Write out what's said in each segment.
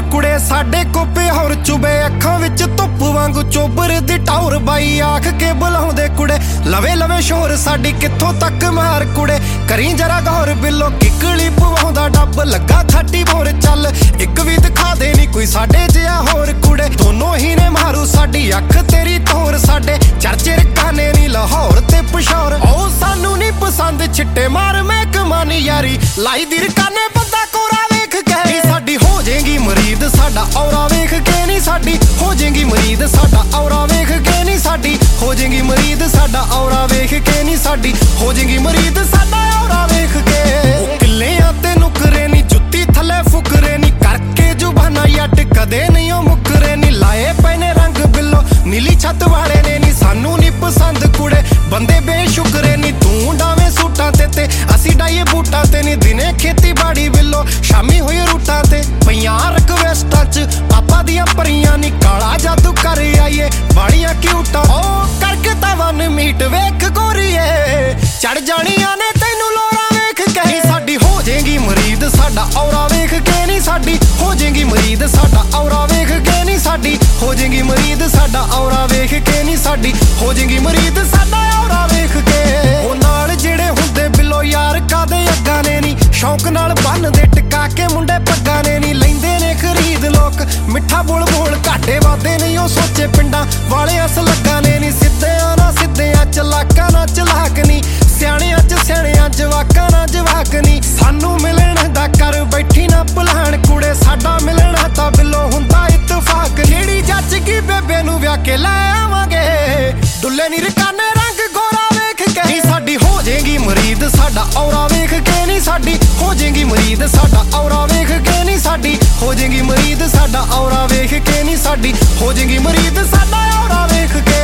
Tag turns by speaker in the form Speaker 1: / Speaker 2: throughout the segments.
Speaker 1: कुड़े साडे कोपे होर चुबे अखां विच धुप वांगू चोबर दी टौर बाई आख के बुलाउंदे कुड़े लवे लवे शोर साडी कित्थों तक मार कुड़े करी जरा गौर बिल्लो किकली पवाउंदा डब लगा 34 चल एक भी दिखा दे नी कोई साडे जिहा होर कुड़े दोनों ही ने मारू साडी अख तेरी तोर साडे चर्चे रकाने नी लाहौर ते पिशौर ओ सानू नी पसंद छिट्टे मार मैं कमानी यारी लाई दी रकाने बंदा कोरा वेख के नी साडी हो जाएगी मरीद साडा औरा वेख के नी साडी हो जाएगी मरीद साडा औरा वेख के नी साडी हो जाएगी मरीद साडा औरा वेख के नी साडी हो जाएगी मरीद साडा औरा वेख के किल्लियां ते नुकरे नी जुत्ती थले फुकरे नी करके जुबाना यट कदे नहीं ओ मुकरे नी लाए पैने रंग बिल्लो नीली छत वाले ने नी सानू नी पसंद कुड़े बंदे बेशुकरे नी तू डावे सूटां ते असी डाइए बूटां ते नी दिने खेती बाड़ी बिल्लो शामी होई रूटां ते पईयां रिक्वेस्टां च पापा दियां परियां नी काला जादू कर आईए बाड़ियां क्यूटां ओ करके तवन मीट वेख गोरीए चढ़ जानियां ने तैनू लोरा वेख के नी साडी हो जाएगी मरीद साडा औरा वेख के नी साडी हो जाएगी मरीद साडा औरा वेख के नी साडी हो जाएगी मरीद साडा औरा वेख के नी साडी हो जाएगी मरीद साडा औरा वेख के ओ नाल जेड़े हुंदे बिल्लो यार कादे अग्गां ने नी शौक नाल बन दे टिका के मुंडे पग्गां ने नी लैंदे ने खरीद लोक मिठा बोल बोल घाटे वादे नहीं ओ सोचे पिंडां वाले अस लग्गां ने नी सिद्धेआं ना सिद्धेआं चलाकां ना चलाक नी सियाणियां च सियाणियां जवाकां ना जवाक नी सानू मिलण दा कर बैठी ना भुलाण कुड़े साडा मिलना तां बिल्लो हुंदा इत्तफाक जेड़ी जच की बेबे नू विआह के लै आवांगे डुल्ले नी रकाने रंग गोरा वेख के नी साडी हो जाएगी मरीद साडा औरा वेख के नी साडी हो जाएगी मरीद साडा औरा वेख के नी साडी हो जाएगी मरीद साडा औरा वेख के नी साडी हो जाएगी मरीद साडा औरा वेख के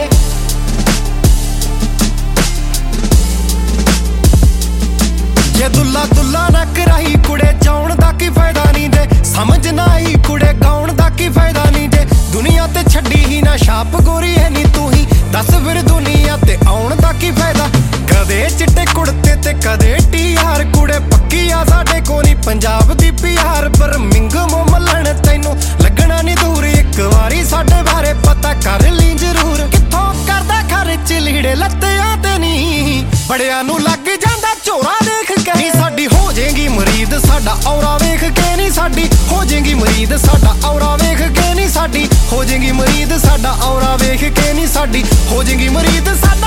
Speaker 1: जे दुल्ला दुल्ला ना कराई कुड़े जाउण दा की फायदा नहीं दे समझ ना आई कुड़े गाउण दा की फायदा नहीं दे दुनिया ते छड्डी ही ना छाप गोरी है नी तू ही दस फिर दुनिया ते आउण दा की फायदा कदे चिट्टे कुड़ते ते कदे टीआर कुड़े पक्की आ साडे को नी पंजाब दी पीआर पर मिंगमो मल्लण तैनू लगना नी दूर एक वारी साडे बारे पता कर ली जरूर कित्थों करदा खर्च लीड़े लत्तियां ते नी बड़ियां नू लग जांदा झोरा देख के नी साडी हो जाएगी मरीद साडा औरा वेख के नी साडी हो जाएगी मरीद साडा औरा वेख के नी साडी हो जाएगी मरीद साडा औरा वेख के नी साडी हो जाएगी मरीद साडा